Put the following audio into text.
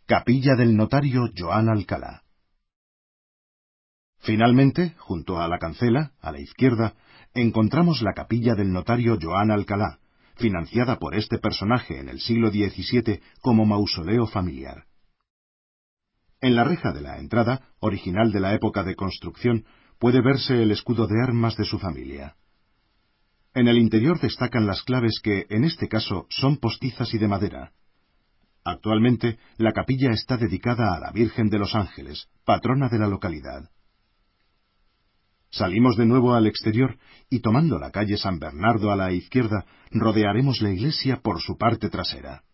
Capilla del notario Joan Alcalá. Finalmente, junto a la cancela, a la izquierda, encontramos la capilla del notario Joan Alcalá, financiada por este personaje en el siglo XVII como mausoleo familiar. En la reja de la entrada, original de la época de construcción, puede verse el escudo de armas de su familia. En el interior destacan las claves que, en este caso, son postizas y de madera. Actualmente, la capilla está dedicada a la Virgen de los Ángeles, patrona de la localidad. Salimos de nuevo al exterior y, tomando la calle San Bernardo a la izquierda, rodearemos la iglesia por su parte trasera.